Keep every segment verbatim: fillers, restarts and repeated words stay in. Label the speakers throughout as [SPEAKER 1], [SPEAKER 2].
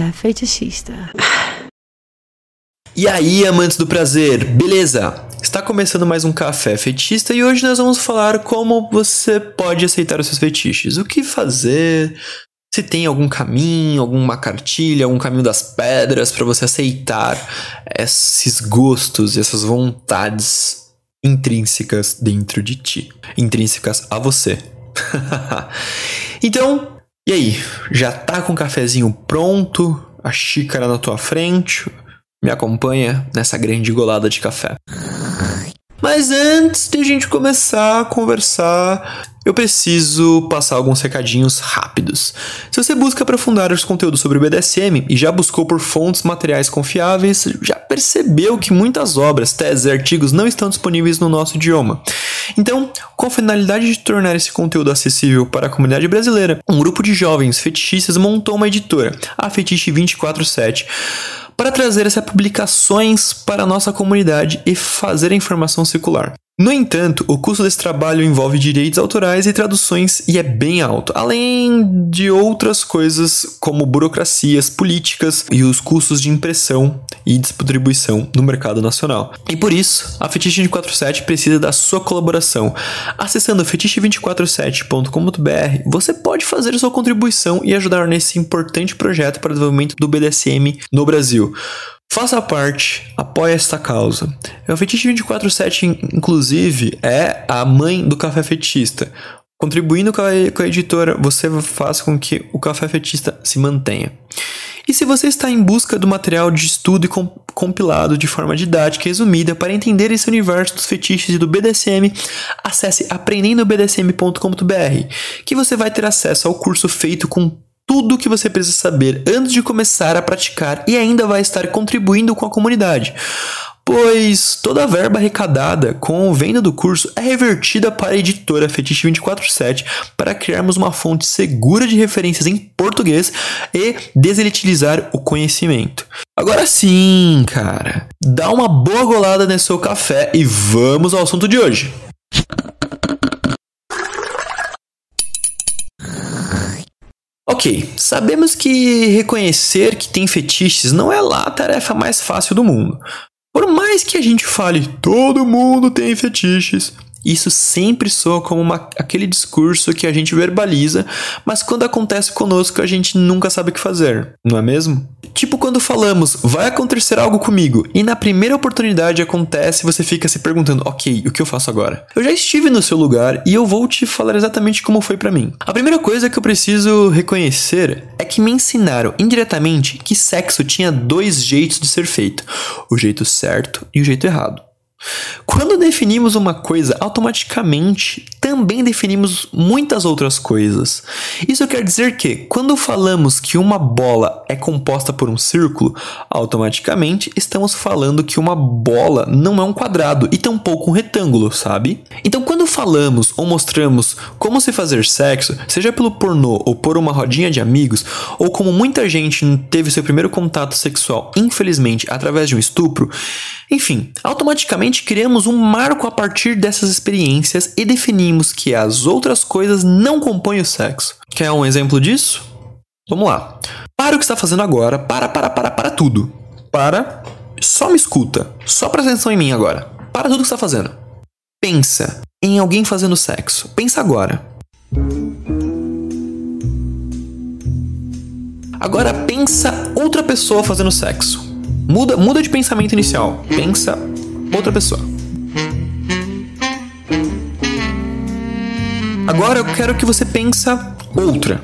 [SPEAKER 1] Café Fetichista.
[SPEAKER 2] E aí, amantes do prazer, beleza? Está começando mais um Café Fetichista e hoje nós vamos falar como você pode aceitar os seus fetiches. O que fazer, se tem algum caminho, alguma cartilha, algum caminho das pedras para você aceitar esses gostos, essas vontades intrínsecas dentro de ti. Intrínsecas a você. Então, e aí? Já tá com o cafezinho pronto? A xícara na tua frente? Me acompanha nessa grande golada de café. Mas antes de a gente começar a conversar, eu preciso passar alguns recadinhos rápidos. Se você busca aprofundar os conteúdos sobre o B D S M e já buscou por fontes materiais confiáveis, já percebeu que muitas obras, teses e artigos não estão disponíveis no nosso idioma. Então, com a finalidade de tornar esse conteúdo acessível para a comunidade brasileira, um grupo de jovens fetichistas montou uma editora, a Fetiche vinte e quatro sete, para trazer essas publicações para a nossa comunidade e fazer a informação circular. No entanto, o custo desse trabalho envolve direitos autorais e traduções e é bem alto, além de outras coisas como burocracias, políticas e os custos de impressão e distribuição no mercado nacional. E por isso, a Fetiche vinte e quatro sete precisa da sua colaboração. Acessando fetiche vinte e quatro sete ponto com ponto b r, você pode fazer a sua contribuição e ajudar nesse importante projeto para o desenvolvimento do B D S M no Brasil. Faça parte, apoie esta causa. A Fetiche vinte e quatro sete, inclusive, é a mãe do Café Fetichista. Contribuindo com a, com a editora, você faz com que o Café Fetichista se mantenha. E se você está em busca do material de estudo e comp- compilado de forma didática e resumida para entender esse universo dos fetiches e do B D S M, acesse aprendendo b d s m ponto com ponto b r, que você vai ter acesso ao curso feito com tudo o que você precisa saber antes de começar a praticar e ainda vai estar contribuindo com a comunidade, pois toda a verba arrecadada com a venda do curso é revertida para a editora Fetiche vinte e quatro sete para criarmos uma fonte segura de referências em português e deselitilizar o conhecimento. Agora sim, cara, dá uma boa golada nesse seu café e vamos ao assunto de hoje. Ok, sabemos que reconhecer que tem fetiches não é lá a tarefa mais fácil do mundo. Por mais que a gente fale, todo mundo tem fetiches, isso sempre soa como uma, aquele discurso que a gente verbaliza, mas quando acontece conosco a gente nunca sabe o que fazer, não é mesmo? Tipo quando falamos, vai acontecer algo comigo, e na primeira oportunidade acontece e você fica se perguntando, ok, o que eu faço agora? Eu já estive no seu lugar e eu vou te falar exatamente como foi pra mim. A primeira coisa que eu preciso reconhecer é que me ensinaram indiretamente que sexo tinha dois jeitos de ser feito, o jeito certo e o jeito errado. Quando definimos uma coisa, automaticamente também definimos muitas outras coisas. Isso quer dizer que, quando falamos que uma bola é composta por um círculo, automaticamente estamos falando que uma bola não é um quadrado e tampouco um retângulo, sabe? Então, quando falamos ou mostramos como se fazer sexo, seja pelo pornô ou por uma rodinha de amigos, ou como muita gente teve seu primeiro contato sexual, infelizmente, através de um estupro, enfim, automaticamente criamos um marco a partir dessas experiências e definimos que as outras coisas não compõem o sexo. Quer um exemplo disso? Vamos lá. Para o que está fazendo agora, para, para, para, para tudo. Para, só me escuta, só presta atenção em mim agora. Para tudo que está fazendo. Pensa em alguém fazendo sexo. Pensa agora. Agora pensa outra pessoa fazendo sexo. Muda, muda de pensamento inicial. Pensa outra pessoa. Agora eu quero que você pensa outra.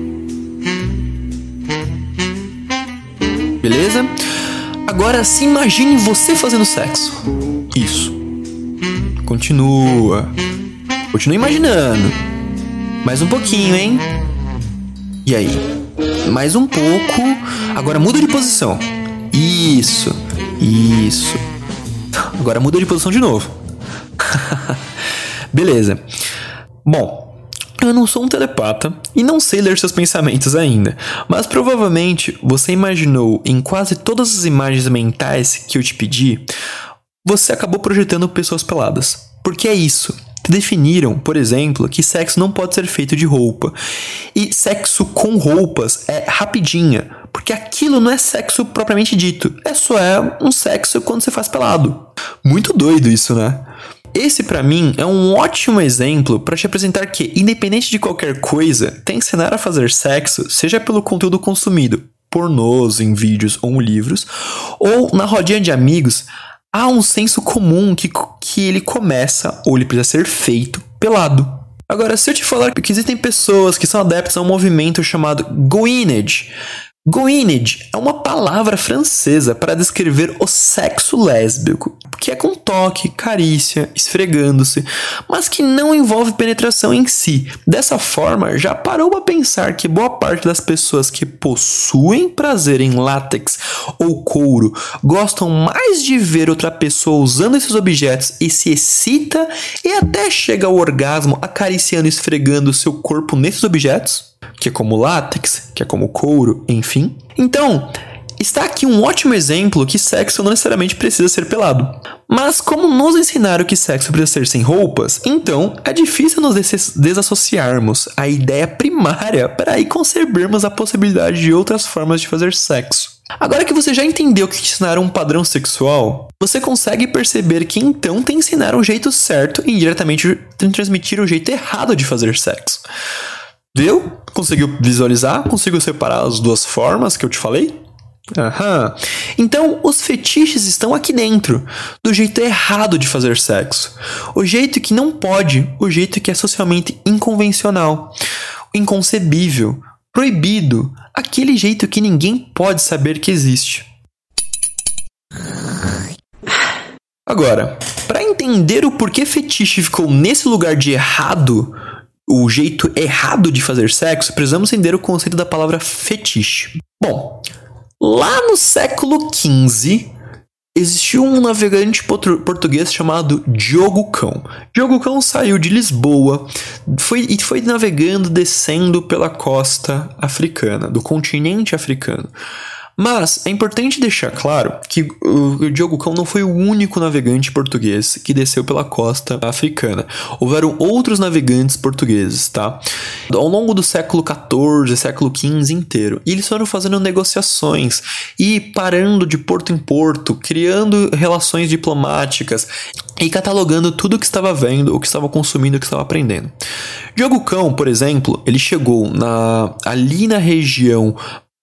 [SPEAKER 2] Beleza? Agora se imagine você fazendo sexo. Isso. Continua. Continua imaginando. Mais um pouquinho, hein? E aí? Mais um pouco. Agora muda de posição. Isso. Isso. Agora muda de posição de novo. Beleza. Bom, eu não sou um telepata e não sei ler seus pensamentos ainda, mas provavelmente você imaginou em quase todas as imagens mentais que eu te pedi, você acabou projetando pessoas peladas. Porque é isso. que definiram, por exemplo, que sexo não pode ser feito de roupa. E sexo com roupas é rapidinha, porque aquilo não é sexo propriamente dito. É só é um sexo quando você faz pelado. Muito doido isso, né? Esse, pra mim, é um ótimo exemplo para te apresentar que, independente de qualquer coisa, te ensinar a fazer sexo, seja pelo conteúdo consumido, pornôs, em vídeos ou em livros, ou na rodinha de amigos, há um senso comum que, que ele começa, ou ele precisa ser feito, pelado. Agora, se eu te falar que existem pessoas que são adeptas a um movimento chamado Goinage. Goinage é uma palavra francesa para descrever o sexo lésbico, que é com toque, carícia, esfregando-se, mas que não envolve penetração em si. Dessa forma, já parou para pensar que boa parte das pessoas que possuem prazer em látex ou couro gostam mais de ver outra pessoa usando esses objetos e se excita e até chega ao orgasmo acariciando e esfregando seu corpo nesses objetos? Que é como látex, que é como couro, enfim. Então, está aqui um ótimo exemplo que sexo não necessariamente precisa ser pelado. Mas como nos ensinaram que sexo precisa ser sem roupas, então é difícil nos des- desassociarmos a ideia primária para aí concebermos a possibilidade de outras formas de fazer sexo. Agora que você já entendeu que te ensinaram um padrão sexual, você consegue perceber que então te ensinaram o jeito certo e indiretamente te transmitir o jeito errado de fazer sexo. Viu? Conseguiu visualizar? Conseguiu separar as duas formas que eu te falei? Aham. Então, os fetiches estão aqui dentro, do jeito errado de fazer sexo. O jeito que não pode, o jeito que é socialmente inconvencional, inconcebível, proibido, aquele jeito que ninguém pode saber que existe. Agora, para entender o porquê fetiche ficou nesse lugar de errado, o jeito errado de fazer sexo, precisamos entender o conceito da palavra fetiche. Bom, lá no século quinze, existiu um navegante português chamado Diogo Cão. Diogo Cão saiu de Lisboa foi, e foi navegando, descendo pela costa africana, do continente africano. Mas é importante deixar claro que o Diogo Cão não foi o único navegante português que desceu pela costa africana. Houveram outros navegantes portugueses, tá? Ao longo do século quatorze, século quinze inteiro. E eles foram fazendo negociações e parando de porto em porto, criando relações diplomáticas e catalogando tudo o que estava vendo, o que estava consumindo, o que estava aprendendo. Diogo Cão, por exemplo, ele chegou na, ali na região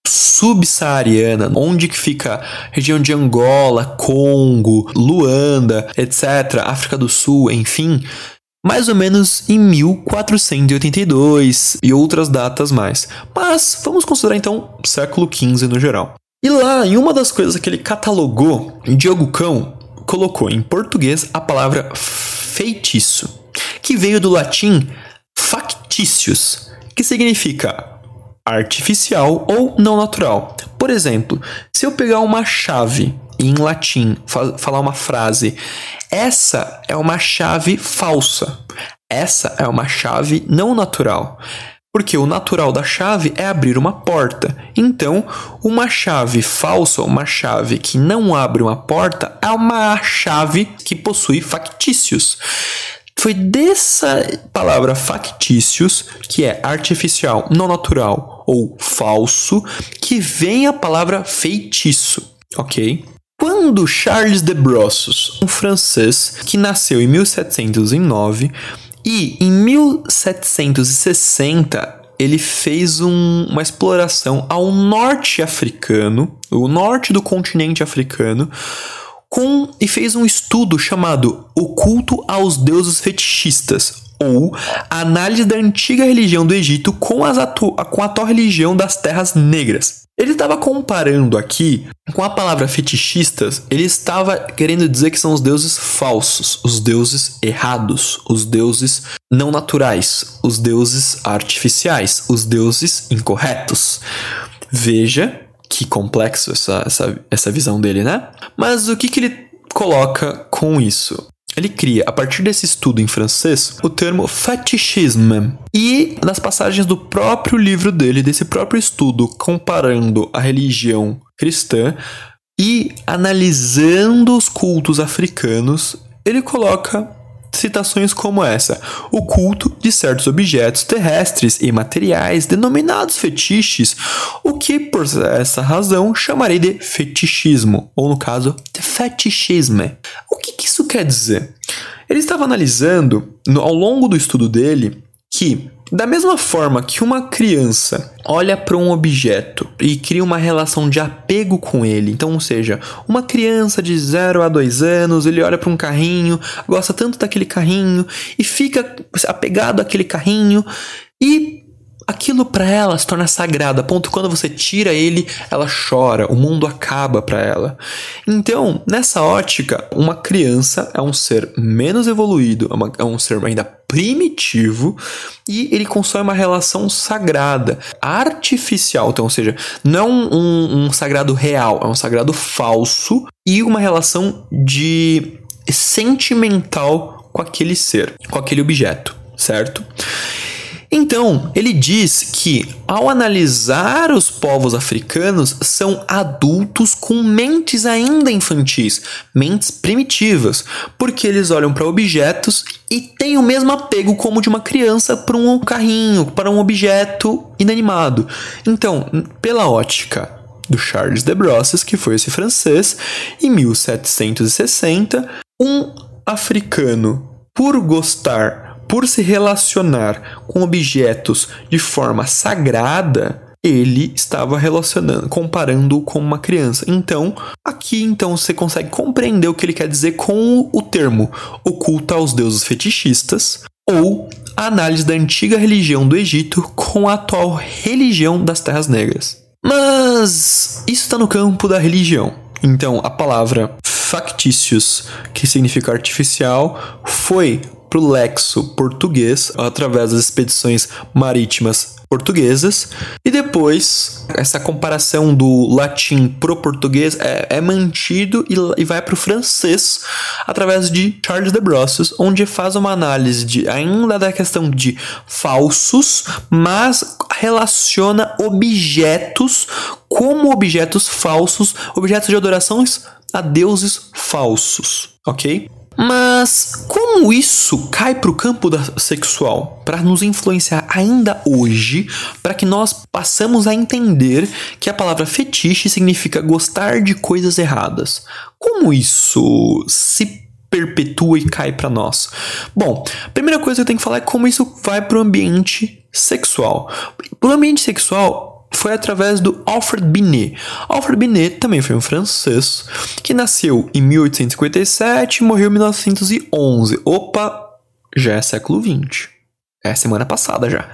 [SPEAKER 2] subsaariana, onde que fica a região de Angola, Congo, Luanda, etcétera, África do Sul, enfim, mais ou menos em mil quatrocentos e oitenta e dois e outras datas mais. Mas vamos considerar então século quinze no geral. E lá, em uma das coisas que ele catalogou, Diogo Cão colocou em português a palavra feitiço, que veio do latim factitious, que significa artificial ou não natural. Por exemplo, se eu pegar uma chave e em latim fa- falar uma frase, essa é uma chave falsa, essa é uma chave não natural, porque o natural da chave é abrir uma porta. Então, uma chave falsa, uma chave que não abre uma porta, é uma chave que possui factícios. Foi dessa palavra factícios, que é artificial, não natural ou falso, que vem a palavra feitiço, ok? Quando Charles de Brossos, um francês que nasceu em mil setecentos e nove e em mil setecentos e sessenta ele fez um, uma exploração ao norte africano, o norte do continente africano, Com, e fez um estudo chamado O Culto aos Deuses Fetichistas, ou a análise da antiga religião do Egito com, as atu, com a atual religião das Terras Negras. Ele estava comparando aqui com a palavra fetichistas, ele estava querendo dizer que são os deuses falsos, os deuses errados, os deuses não naturais, os deuses artificiais, os deuses incorretos. Veja que complexo essa, essa, essa visão dele, né? Mas o que, que ele coloca com isso? Ele cria, a partir desse estudo em francês, o termo fetichisme. E nas passagens do próprio livro dele, desse próprio estudo, comparando a religião cristã e analisando os cultos africanos, ele coloca citações como essa: o culto de certos objetos terrestres e materiais denominados fetiches, o que por essa razão chamarei de fetichismo, ou no caso, de fetichisme. O que, que isso quer dizer? Ele estava analisando, no, ao longo do estudo dele, que da mesma forma que uma criança olha para um objeto e cria uma relação de apego com ele, então, ou seja, uma criança de zero a dois anos, ele olha para um carrinho, gosta tanto daquele carrinho e fica apegado àquele carrinho e aquilo para ela se torna sagrado, a ponto que quando você tira ele, ela chora, o mundo acaba para ela. Então, nessa ótica, uma criança é um ser menos evoluído, é, uma, é um ser ainda primitivo e ele constrói uma relação sagrada, artificial, então, ou seja, não é um, um, um sagrado real, é um sagrado falso e uma relação de sentimental com aquele ser, com aquele objeto, certo? Então, ele diz que, ao analisar os povos africanos, são adultos com mentes ainda infantis, mentes primitivas, porque eles olham para objetos e têm o mesmo apego como de uma criança para um carrinho, para um objeto inanimado. Então, pela ótica do Charles de Brosses, que foi esse francês, em mil setecentos e sessenta, um africano, por gostar Por se relacionar com objetos de forma sagrada, ele estava relacionando, comparando-o com uma criança. Então, aqui então você consegue compreender o que ele quer dizer com o termo o culto aos deuses fetichistas ou a análise da antiga religião do Egito com a atual religião das Terras Negras. Mas isso está no campo da religião. Então, a palavra factitious, que significa artificial, foi para o lexo português através das expedições marítimas portuguesas e depois essa comparação do latim pro português é, é mantido e, e vai para o francês através de Charles de Brosses, onde faz uma análise de, ainda da questão de falsos, mas relaciona objetos como objetos falsos, objetos de adorações a deuses falsos, ok? Mas como isso cai para o campo da sexual, para nos influenciar ainda hoje, para que nós passamos a entender que a palavra fetiche significa gostar de coisas erradas? Como isso se perpetua e cai para nós? Bom, a primeira coisa que eu tenho que falar é como isso vai para o ambiente sexual. Para o ambiente sexual, foi através do Alfred Binet. Alfred Binet também foi um francês que nasceu em mil oitocentos e cinquenta e sete e morreu em mil novecentos e onze. Opa, já é século vinte. É semana passada já.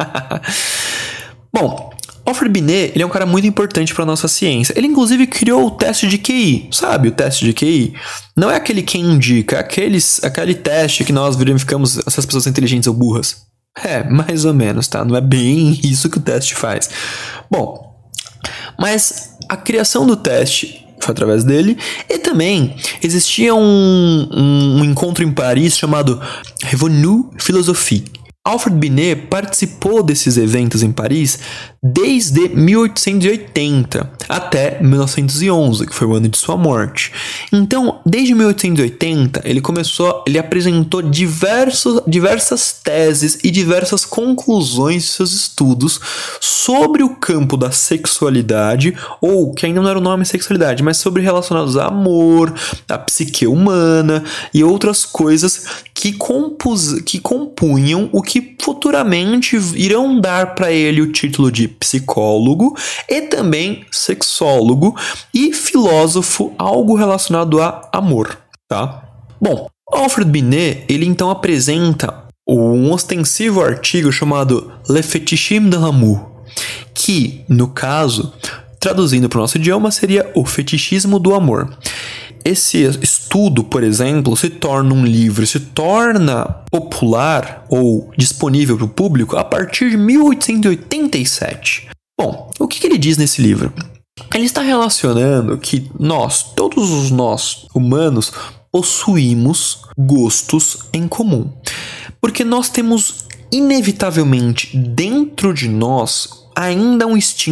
[SPEAKER 2] Bom, Alfred Binet, ele é um cara muito importante para nossa ciência. Ele inclusive criou o teste de Q I. Sabe o teste de Q I? Não é aquele quem indica, é aqueles, aquele teste que nós verificamos se as pessoas são inteligentes ou burras. É, mais ou menos, tá? Não é bem isso que o teste faz. Bom, mas a criação do teste foi através dele e também existia um, um, um encontro em Paris chamado Revenu Philosophique. Alfred Binet participou desses eventos em Paris desde mil oitocentos e oitenta até mil novecentos e onze, que foi o ano de sua morte. Então, desde mil oitocentos e oitenta, ele começou, ele apresentou diversos, diversas teses e diversas conclusões de seus estudos sobre o campo da sexualidade, ou que ainda não era o nome sexualidade, mas sobre relacionados a amor, a psique humana e outras coisas que, compus, que compunham o que futuramente irão dar para ele o título de psicólogo e também sexólogo e filósofo, algo relacionado a amor, tá? Bom, Alfred Binet, ele então apresenta um ostensivo artigo chamado Le Fétichisme de l'amour, que, no caso, traduzindo para o nosso idioma, seria o fetichismo do amor. Esse estudo, por exemplo, se torna um livro, se torna popular ou disponível para o público a partir de mil oitocentos e oitenta e sete. Bom, o que, que ele diz nesse livro? Ele está relacionando que nós, todos os nós humanos, possuímos gostos em comum. Porque nós temos, inevitavelmente, dentro de nós, ainda um instinto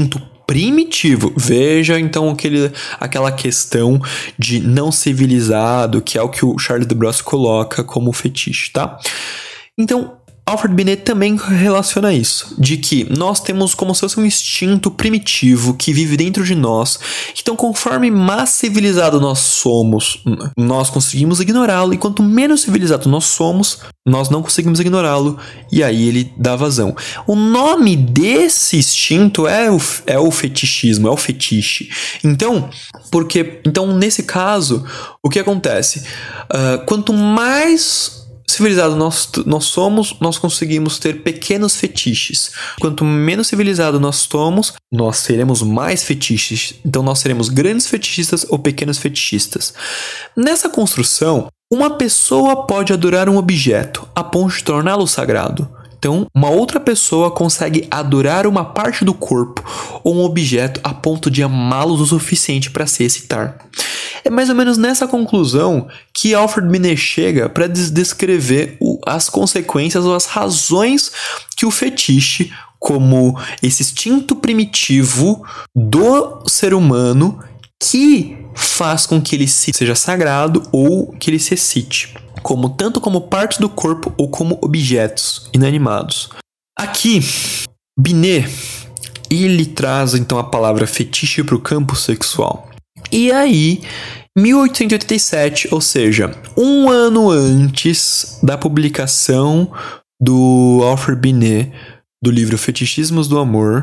[SPEAKER 2] primitivo. Veja então aquele, aquela questão de não civilizado, que é o que o Charles de Brosse coloca como fetiche, tá? Então, Alfred Binet também relaciona isso, de que nós temos como se fosse um instinto primitivo que vive dentro de nós. Então, conforme mais civilizado nós somos, nós conseguimos ignorá-lo, e quanto menos civilizado nós somos, nós não conseguimos ignorá-lo, e aí ele dá vazão. O nome desse instinto é o, é o fetichismo, é o fetiche. Então, porque, então, nesse caso, o que acontece? Uh, quanto mais civilizado nós, nós somos, nós conseguimos ter pequenos fetiches. Quanto menos civilizado nós somos, nós seremos mais fetiches. Então nós seremos grandes fetichistas ou pequenos fetichistas. Nessa construção, uma pessoa pode adorar um objeto a ponto de torná-lo sagrado. Então, uma outra pessoa consegue adorar uma parte do corpo ou um objeto a ponto de amá-los o suficiente para se excitar. É mais ou menos nessa conclusão que Alfred Binet chega para descrever o, as consequências ou as razões que o fetiche, como esse instinto primitivo do ser humano, que faz com que ele seja sagrado ou que ele se excite, como tanto como parte do corpo ou como objetos inanimados. Aqui, Binet, ele traz então a palavra fetiche para o campo sexual. E aí, mil oitocentos e oitenta e sete, ou seja, um ano antes da publicação do Alfred Binet, do livro Fetichismos do Amor,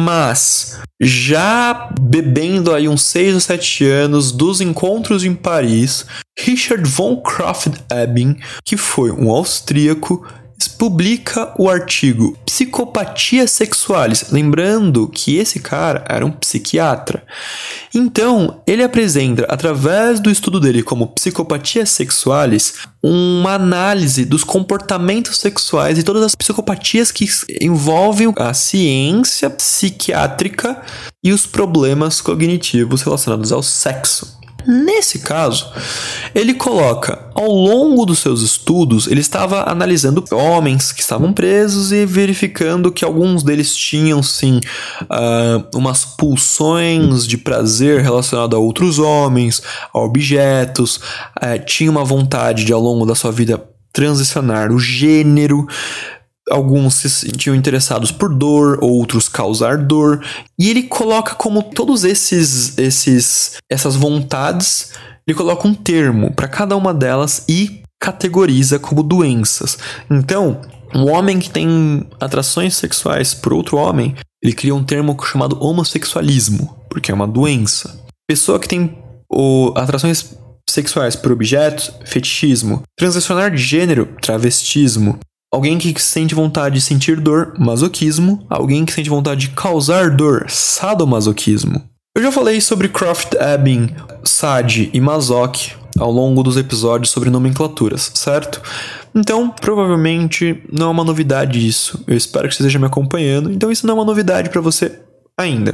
[SPEAKER 2] mas já bebendo aí uns seis ou sete anos dos encontros em Paris, Richard von Krafft-Ebing, que foi um austríaco, publica o artigo Psicopatia Sexualis, lembrando que esse cara era um psiquiatra. Então, ele apresenta, através do estudo dele como Psicopatia Sexualis, uma análise dos comportamentos sexuais e todas as psicopatias que envolvem a ciência psiquiátrica e os problemas cognitivos relacionados ao sexo. Nesse caso, ele coloca, ao longo dos seus estudos, ele estava analisando homens que estavam presos e verificando que alguns deles tinham, sim, uh, umas pulsões de prazer relacionado a outros homens, a objetos, uh, tinha uma vontade de, ao longo da sua vida, transicionar o gênero. Alguns se sentiam interessados por dor, outros causar dor. E ele coloca como todos esses, esses essas vontades, ele coloca um termo para cada uma delas e categoriza como doenças. Então, um homem que tem atrações sexuais por outro homem, ele cria um termo chamado homossexualismo, porque é uma doença. Pessoa que tem o, atrações sexuais por objetos, fetichismo. Transicionar de gênero, travestismo. Alguém que sente vontade de sentir dor, masoquismo. Alguém que sente vontade de causar dor, sadomasoquismo. Eu já falei sobre Krafft-Ebing, Sade e Masoch ao longo dos episódios sobre nomenclaturas, certo? Então, provavelmente não é uma novidade isso. Eu espero que você esteja me acompanhando. Então, isso não é uma novidade para você ainda.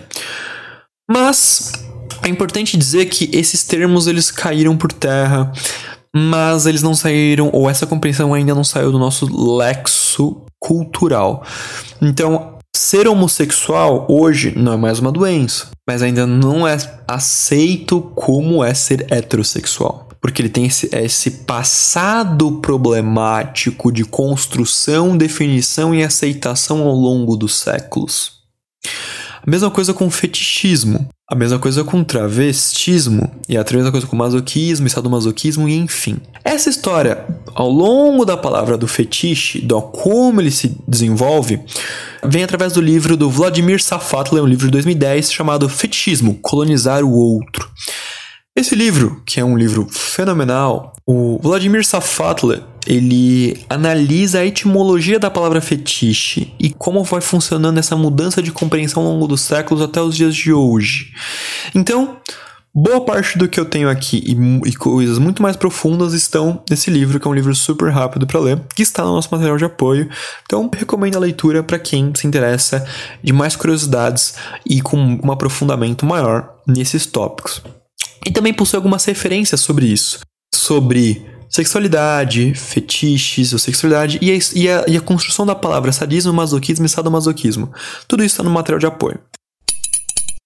[SPEAKER 2] Mas é importante dizer que esses termos eles caíram por terra, mas eles não saíram, ou essa compreensão ainda não saiu do nosso lexo cultural. Então, ser homossexual hoje não é mais uma doença, mas ainda não é aceito como é ser heterossexual. Porque ele tem esse, esse passado problemático de construção, definição e aceitação ao longo dos séculos. A mesma coisa com fetichismo, a mesma coisa com travestismo, e a mesma coisa com masoquismo, sadomasoquismo e enfim. Essa história, ao longo da palavra do fetiche, do como ele se desenvolve, vem através do livro do Vladimir Safatli, um livro de dois mil e dez, chamado Fetichismo, Colonizar o Outro. Esse livro, que é um livro fenomenal, o Vladimir Safatli, ele analisa a etimologia da palavra fetiche e como vai funcionando essa mudança de compreensão ao longo dos séculos até os dias de hoje. Então, boa parte do que eu tenho aqui e, e coisas muito mais profundas estão nesse livro, que é um livro super rápido para ler, que está no nosso material de apoio. Então, recomendo a leitura para quem se interessa de mais curiosidades e com um aprofundamento maior nesses tópicos. E também possui algumas referências sobre isso, sobre sexualidade, fetiches, ou sexualidade e a, e, a, e a construção da palavra sadismo, masoquismo e sadomasoquismo. Tudo isso está no material de apoio.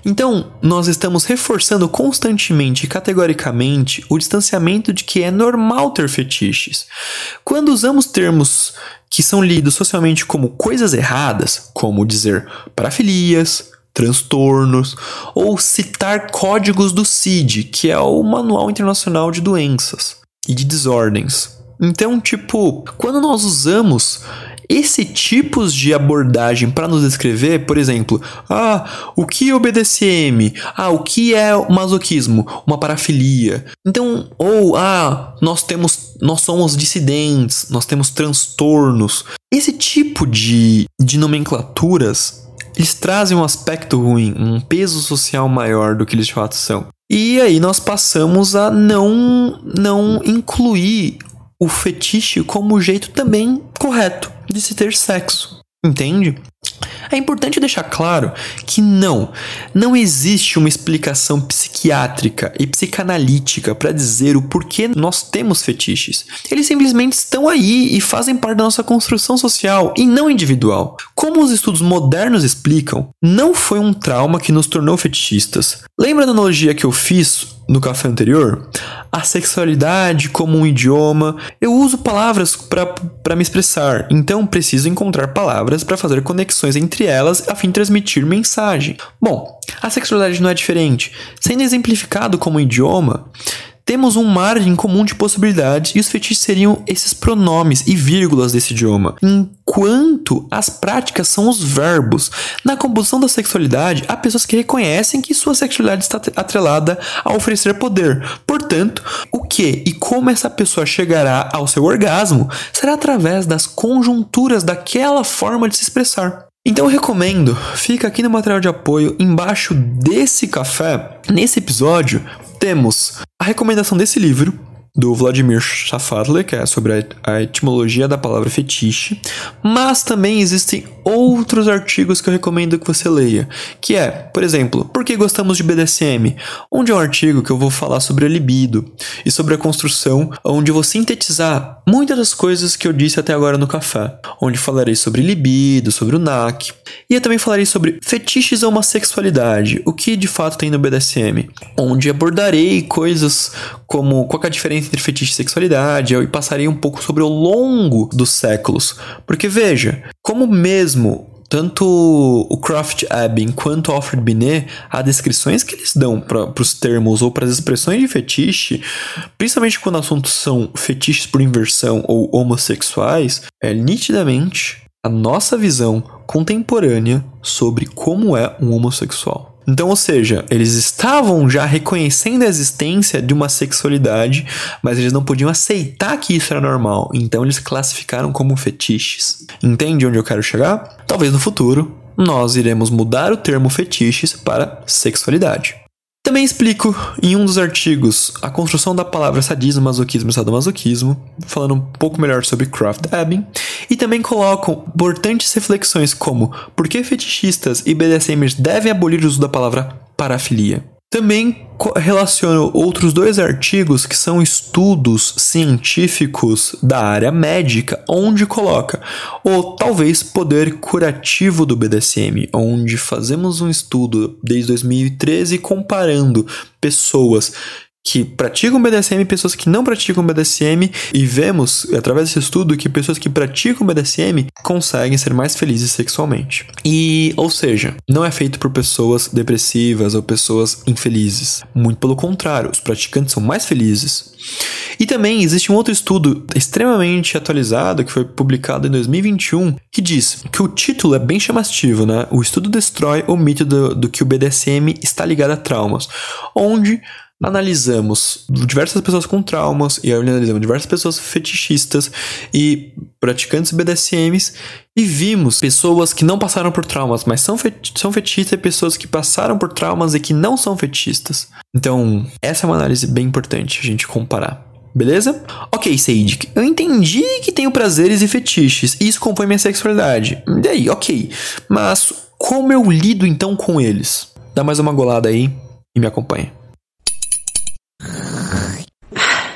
[SPEAKER 2] Então, nós estamos reforçando constantemente e categoricamente o distanciamento de que é normal ter fetiches. Quando usamos termos que são lidos socialmente como coisas erradas, como dizer parafilias, transtornos, ou citar códigos do C I D, que é o Manual Internacional de Doenças e de Desordens. Então, tipo, quando nós usamos esse tipos de abordagem para nos descrever, por exemplo, ah, o que é o B D S M? Ah, o que é o masoquismo? Uma parafilia. Então, ou, ah, nós temos, nós somos dissidentes, nós temos transtornos. Esse tipo de, de nomenclaturas, eles trazem um aspecto ruim, um peso social maior do que eles de fato são. E aí nós passamos a não, não incluir o fetiche como o jeito também correto de se ter sexo, entende? É importante deixar claro que não, não existe uma explicação psiquiátrica e psicanalítica para dizer o porquê nós temos fetiches. Eles simplesmente estão aí e fazem parte da nossa construção social e não individual. Como os estudos modernos explicam, não foi um trauma que nos tornou fetichistas. Lembra da analogia que eu fiz no café anterior? A sexualidade como um idioma. Eu uso palavras para me expressar, então preciso encontrar palavras para fazer conexões entre elas a fim de transmitir mensagem. Bom, a sexualidade não é diferente. Sendo exemplificado como um idioma, temos um margem comum de possibilidades e os fetiches seriam esses pronomes e vírgulas desse idioma, enquanto as práticas são os verbos. Na composição da sexualidade, há pessoas que reconhecem que sua sexualidade está atrelada a oferecer poder. Portanto, o que e como essa pessoa chegará ao seu orgasmo será através das conjunturas daquela forma de se expressar. Então eu recomendo, fica aqui no material de apoio, embaixo desse café, nesse episódio, temos a recomendação desse livro, do Vladimir Safatli, que é sobre a etimologia da palavra fetiche, mas também existem outros artigos que eu recomendo que você leia, que é, por exemplo, Por que gostamos de B D S M? Onde é um artigo que eu vou falar sobre a libido e sobre a construção, onde eu vou sintetizar muitas das coisas que eu disse até agora no café, onde falarei sobre libido, sobre o N A C, e eu também falarei sobre fetiches ou homossexualidade, o que de fato tem no B D S M, onde abordarei coisas como qual é a diferença entre fetiche e sexualidade, e passarei um pouco sobre o longo dos séculos. Porque veja, como mesmo tanto o Croft Ebing quanto o Alfred Binet, há descrições que eles dão para os termos ou para as expressões de fetiche, principalmente quando assuntos são fetiches por inversão ou homossexuais, é nitidamente a nossa visão contemporânea sobre como é um homossexual. Então, ou seja, eles estavam já reconhecendo a existência de uma sexualidade, mas eles não podiam aceitar que isso era normal. Então, eles classificaram como fetiches. Entende onde eu quero chegar? Talvez no futuro, nós iremos mudar o termo fetiches para sexualidade. Também explico em um dos artigos a construção da palavra sadismo, masoquismo e sadomasoquismo, falando um pouco melhor sobre Croft Ebing, e também coloco importantes reflexões como por que fetichistas e B D S Mers devem abolir o uso da palavra parafilia. Também relaciono outros dois artigos que são estudos científicos da área médica, onde coloca o talvez poder curativo do B D S M, onde fazemos um estudo desde dois mil e treze comparando pessoas que praticam B D S M e pessoas que não praticam B D S M, e vemos, através desse estudo, que pessoas que praticam B D S M conseguem ser mais felizes sexualmente. E, ou seja, não é feito por pessoas depressivas ou pessoas infelizes. Muito pelo contrário, os praticantes são mais felizes. E também existe um outro estudo extremamente atualizado, que foi publicado em dois mil e vinte e um, que diz que o título é bem chamativo, né? O estudo destrói o mito do, do que o B D S M está ligado a traumas, onde analisamos diversas pessoas com traumas e analisamos diversas pessoas fetichistas e praticantes B D S Ms e vimos pessoas que não passaram por traumas, mas são, feti- são fetichistas, e pessoas que passaram por traumas e que não são fetichistas. Então, essa é uma análise bem importante a gente comparar. Beleza? Ok, Seidik, eu entendi que tenho prazeres e fetiches, e isso compõe minha sexualidade. E aí, ok. Mas como eu lido então com eles? Dá mais uma golada aí e me acompanha.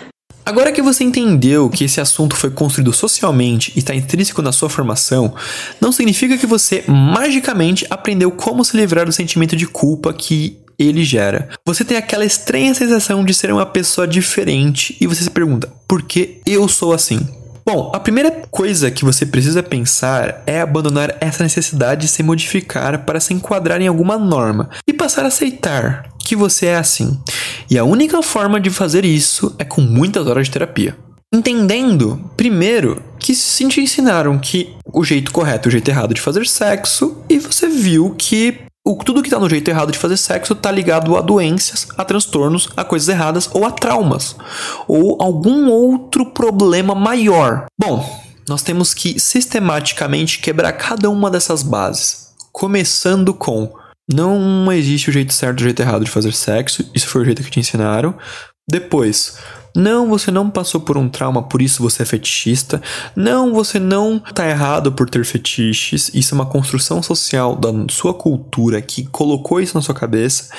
[SPEAKER 2] Agora que você entendeu que esse assunto foi construído socialmente e está intrínseco na sua formação, não significa que você magicamente aprendeu como se livrar do sentimento de culpa que ele gera. Você tem aquela estranha sensação de ser uma pessoa diferente e você se pergunta, por que eu sou assim? Bom, a primeira coisa que você precisa pensar é abandonar essa necessidade de se modificar para se enquadrar em alguma norma e passar a aceitar que você é assim. E a única forma de fazer isso é com muitas horas de terapia. Entendendo, primeiro, que se te ensinaram que o jeito correto e o jeito errado de fazer sexo e você viu que o, tudo que tá no jeito errado de fazer sexo tá ligado a doenças, a transtornos, a coisas erradas ou a traumas. Ou algum outro problema maior. Bom, nós temos que sistematicamente quebrar cada uma dessas bases. Começando com, não existe o jeito certo e o jeito errado de fazer sexo. Isso foi o jeito que te ensinaram. Depois, não, você não passou por um trauma, por isso você é fetichista. Não, você não tá errado por ter fetiches. Isso é uma construção social da sua cultura que colocou isso na sua cabeça.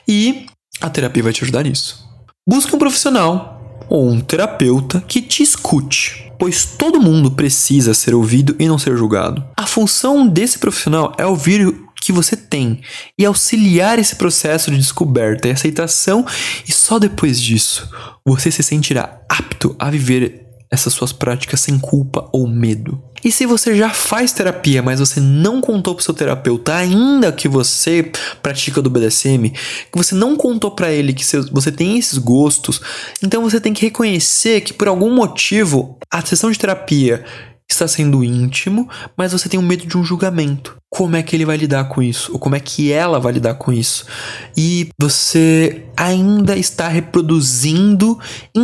[SPEAKER 2] E a terapia vai te ajudar nisso. Busque um profissional ou um terapeuta que te escute, pois todo mundo precisa ser ouvido e não ser julgado. A função desse profissional é ouvir o que você tem e auxiliar esse processo de descoberta e aceitação, e só depois disso você se sentirá apto a viver essas suas práticas sem culpa ou medo. E se você já faz terapia, mas você não contou pro seu terapeuta ainda que você pratica do B D S M, que você não contou pra ele que você tem esses gostos, então você tem que reconhecer que por algum motivo a sessão de terapia está sendo íntimo, mas você tem um medo de um julgamento. Como é que ele vai lidar com isso? Ou como é que ela vai lidar com isso? E você ainda está reproduzindo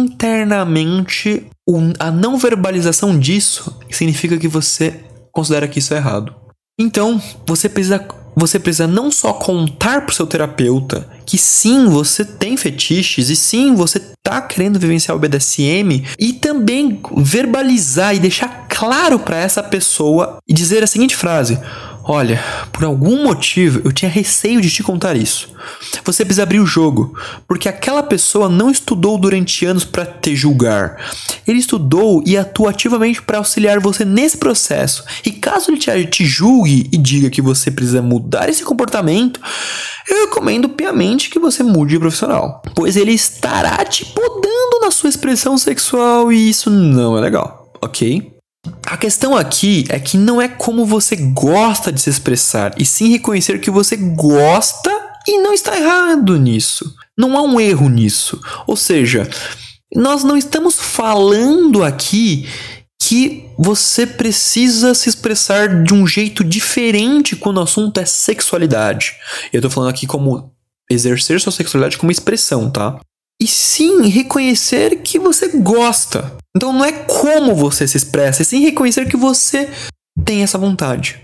[SPEAKER 2] internamente a não verbalização disso, significa que você considera que isso é errado. Então, você precisa, você precisa não só contar pro seu terapeuta que sim, você tem fetiches e sim, você tá querendo vivenciar o B D S M, e também verbalizar e deixar claro para essa pessoa e dizer a seguinte frase: olha, por algum motivo eu tinha receio de te contar isso. Você precisa abrir o jogo, porque aquela pessoa não estudou durante anos para te julgar. Ele estudou e atua ativamente para auxiliar você nesse processo. E caso ele te, te julgue e diga que você precisa mudar esse comportamento, eu recomendo piamente que você mude de profissional, pois ele estará te podando na sua expressão sexual e isso não é legal, ok? A questão aqui é que não é como você gosta de se expressar, e sim reconhecer que você gosta e não está errado nisso. Não há um erro nisso. Ou seja, nós não estamos falando aqui que você precisa se expressar de um jeito diferente quando o assunto é sexualidade. Eu tô falando aqui como exercer sua sexualidade como expressão, tá? E sim, reconhecer que você gosta. Então não é como você se expressa, é sim reconhecer que você tem essa vontade.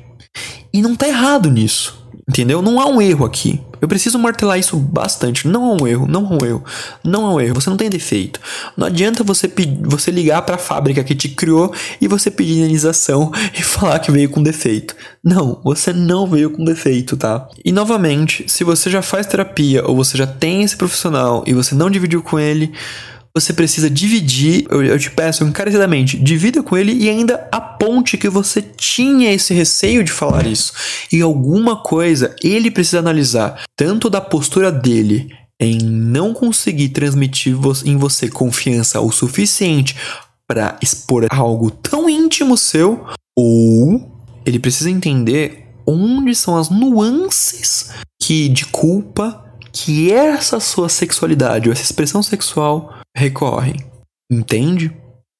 [SPEAKER 2] E não tá errado nisso, entendeu? Não há um erro aqui. Eu preciso martelar isso bastante. Não há um erro, não há um erro, não há um erro. Você não tem defeito. Não adianta você, pedir, você ligar para a fábrica que te criou e você pedir indenização e falar que veio com defeito. Não, você não veio com defeito, tá? E novamente, se você já faz terapia ou você já tem esse profissional e você não dividiu com ele, você precisa dividir, eu, eu te peço encarecidamente, divida com ele e ainda aponte que você tinha esse receio de falar isso. E alguma coisa ele precisa analisar, tanto da postura dele em não conseguir transmitir em você confiança o suficiente para expor algo tão íntimo seu, ou ele precisa entender onde são as nuances que, de culpa que essa sua sexualidade ou essa expressão sexual recorrem. Entende?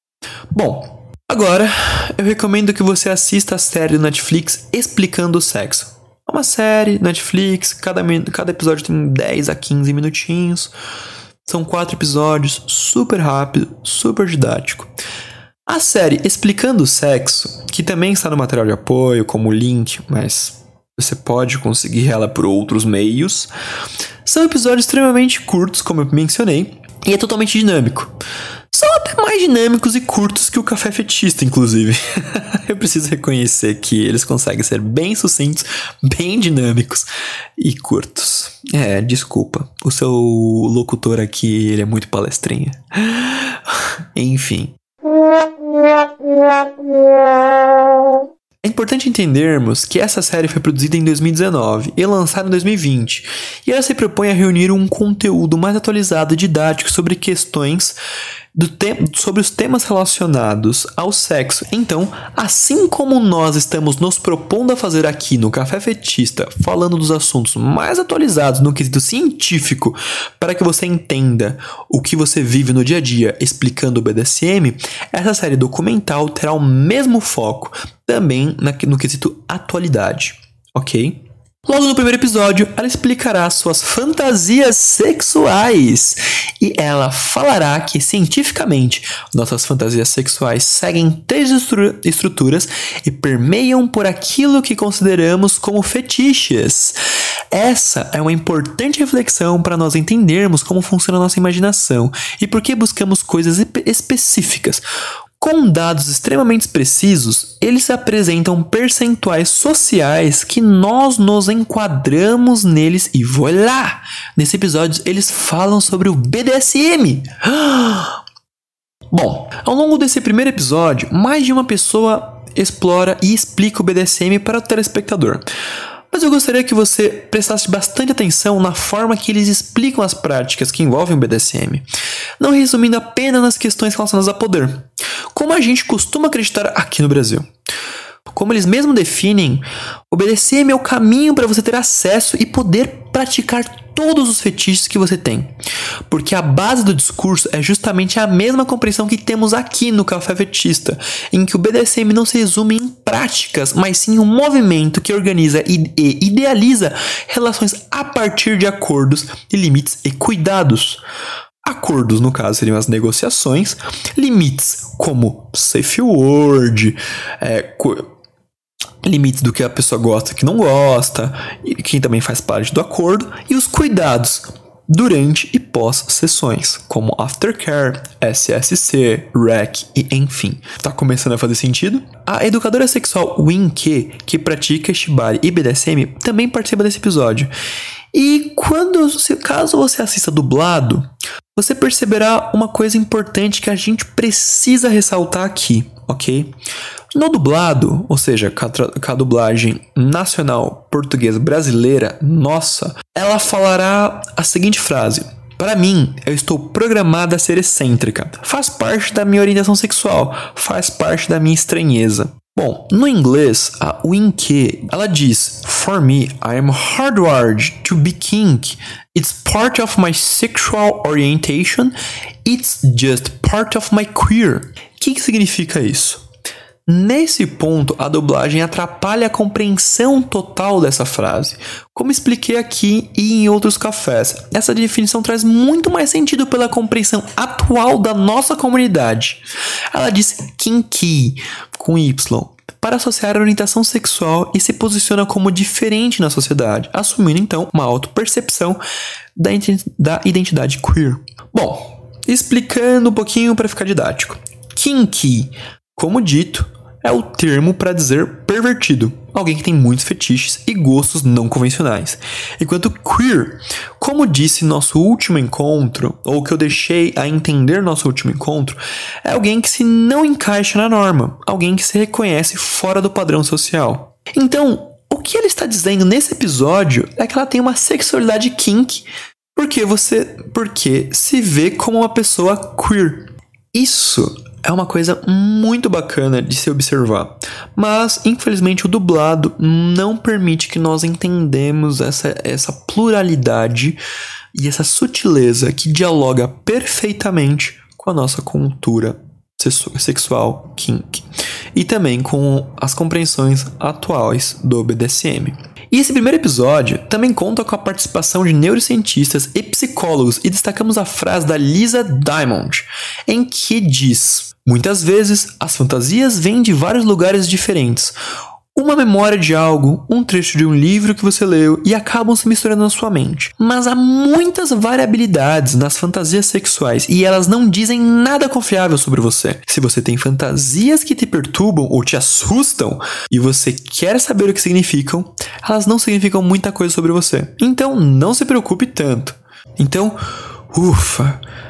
[SPEAKER 2] Bom, agora eu recomendo que você assista a série do Netflix Explicando o Sexo. É uma série Netflix, cada, cada episódio tem dez a quinze minutinhos. São quatro episódios, super rápido, super didático. A série Explicando o Sexo, que também está no material de apoio como link, mas você pode conseguir ela por outros meios, são episódios extremamente curtos, como eu mencionei, e é totalmente dinâmico. São até mais dinâmicos e curtos que o Café Fetichista, inclusive. Eu preciso reconhecer que eles conseguem ser bem sucintos, bem dinâmicos e curtos. É, desculpa. O seu locutor aqui, ele é muito palestrinha. Enfim. É importante entendermos que essa série foi produzida em dois mil e dezenove e lançada em dois mil e vinte, e ela se propõe a reunir um conteúdo mais atualizado e didático sobre questões do te- sobre os temas relacionados ao sexo. Então, assim como nós estamos nos propondo a fazer aqui no Café Fetista, falando dos assuntos mais atualizados no quesito científico, para que você entenda o que você vive no dia a dia, explicando o B D S M, essa série documental terá o mesmo foco, também na, no quesito atualidade, ok? Logo no primeiro episódio, ela explicará suas fantasias sexuais e ela falará que, cientificamente, nossas fantasias sexuais seguem três estru- estruturas e permeiam por aquilo que consideramos como fetiches. Essa é uma importante reflexão para nós entendermos como funciona a nossa imaginação e por que buscamos coisas espe- específicas. Com dados extremamente precisos, eles apresentam percentuais sociais que nós nos enquadramos neles e voilá! Nesse episódio, eles falam sobre o B D S M. Bom, ao longo desse primeiro episódio, mais de uma pessoa explora e explica o B D S M para o telespectador. Mas eu gostaria que você prestasse bastante atenção na forma que eles explicam as práticas que envolvem o B D S M, não resumindo apenas nas questões relacionadas a poder, como a gente costuma acreditar aqui no Brasil. Como eles mesmos definem, o B D S M é o caminho para você ter acesso e poder praticar todos os fetiches que você tem. Porque a base do discurso é justamente a mesma compreensão que temos aqui no Café Fetista, em que o B D S M não se resume em práticas, mas sim um movimento que organiza e idealiza relações a partir de acordos e limites e cuidados. Acordos, no caso, seriam as negociações, limites como safe word, é, co- limites do que a pessoa gosta e que não gosta, e quem também faz parte do acordo, e os cuidados durante e pós sessões, como aftercare, S S C, R E C e enfim. Tá começando a fazer sentido? A educadora sexual Win-Ke, que pratica Shibari e B D S M, também participa desse episódio. E quando, se, caso você assista dublado, você perceberá uma coisa importante que a gente precisa ressaltar aqui, ok? No dublado, ou seja, com a, com a dublagem nacional portuguesa brasileira, nossa, ela falará a seguinte frase: para mim, eu estou programada a ser excêntrica. Faz parte da minha orientação sexual, faz parte da minha estranheza. Bom, no inglês, a Win-Ke, ela diz: For me, I am hardwired to be kink. It's part of my sexual orientation. It's just part of my queer. O que, que significa isso? Nesse ponto, a dublagem atrapalha a compreensão total dessa frase. Como expliquei aqui e em outros cafés, essa definição traz muito mais sentido pela compreensão atual da nossa comunidade. Ela diz kinky, com Y, para associar a orientação sexual e se posiciona como diferente na sociedade, assumindo então uma autopercepção da identidade queer. Bom, explicando um pouquinho para ficar didático. Kinky, como dito, é o termo para dizer pervertido, alguém que tem muitos fetiches e gostos não convencionais. Enquanto queer, como disse nosso último encontro, ou que eu deixei a entender nosso último encontro, é alguém que se não encaixa na norma, alguém que se reconhece fora do padrão social. Então, o que ele está dizendo nesse episódio é que ela tem uma sexualidade kink, porque você, porque se vê como uma pessoa queer. Isso é uma coisa muito bacana de se observar, mas infelizmente o dublado não permite que nós entendamos essa, essa pluralidade e essa sutileza que dialoga perfeitamente com a nossa cultura sexual kink e também com as compreensões atuais do B D S M. E esse primeiro episódio também conta com a participação de neurocientistas e psicólogos, e destacamos a frase da Lisa Diamond, em que diz: muitas vezes as fantasias vêm de vários lugares diferentes, uma memória de algo, um trecho de um livro que você leu e acabam se misturando na sua mente. Mas há muitas variabilidades nas fantasias sexuais e elas não dizem nada confiável sobre você. Se você tem fantasias que te perturbam ou te assustam e você quer saber o que significam, elas não significam muita coisa sobre você. Então não se preocupe tanto. Então, ufa,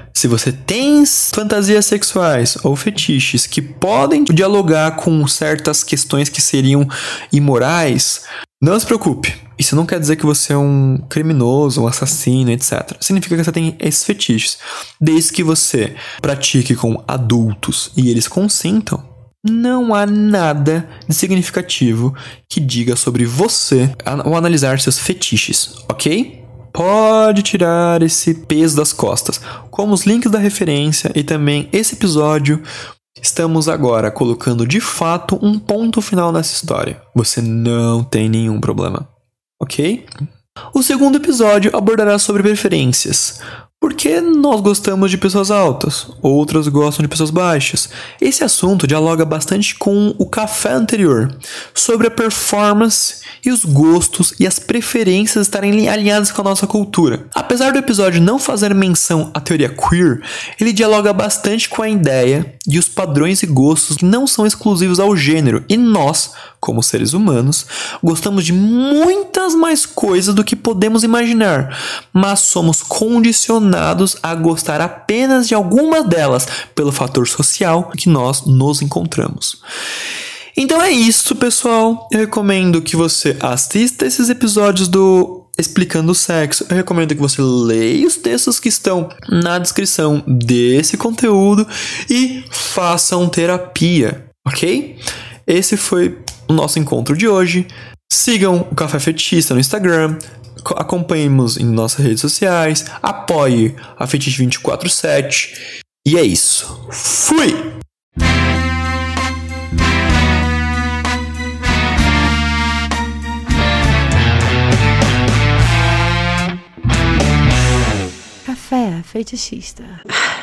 [SPEAKER 2] Se você tem fantasias sexuais ou fetiches que podem dialogar com certas questões que seriam imorais, não se preocupe. Isso não quer dizer que você é um criminoso, um assassino, etcétera. Significa que você tem esses fetiches. Desde que você pratique com adultos e eles consintam, não há nada de significativo que diga sobre você ao analisar seus fetiches, ok? Pode tirar esse peso das costas. Como os links da referência e também esse episódio, estamos agora colocando de fato um ponto final nessa história. Você não tem nenhum problema, ok? O segundo episódio abordará sobre preferências. Por que nós gostamos de pessoas altas? Outras gostam de pessoas baixas? Esse assunto dialoga bastante com o café anterior, sobre a performance e os gostos e as preferências estarem alinhadas com a nossa cultura. Apesar do episódio não fazer menção à teoria queer, ele dialoga bastante com a ideia de os padrões e gostos que não são exclusivos ao gênero, e nós, como seres humanos, gostamos de muitas mais coisas do que podemos imaginar, mas somos condicionados a gostar apenas de alguma delas pelo fator social que nós nos encontramos. Então é isso, pessoal. Eu recomendo que você assista esses episódios do Explicando o Sexo. Eu recomendo que você leia os textos que estão na descrição desse conteúdo e façam terapia, ok? Esse foi o nosso encontro de hoje. Sigam o Café Fetichista no Instagram, acompanhem-nos em nossas redes sociais, apoie a Fetiche vinte e quatro sete. E é isso. Fui!
[SPEAKER 1] Café Fetichista.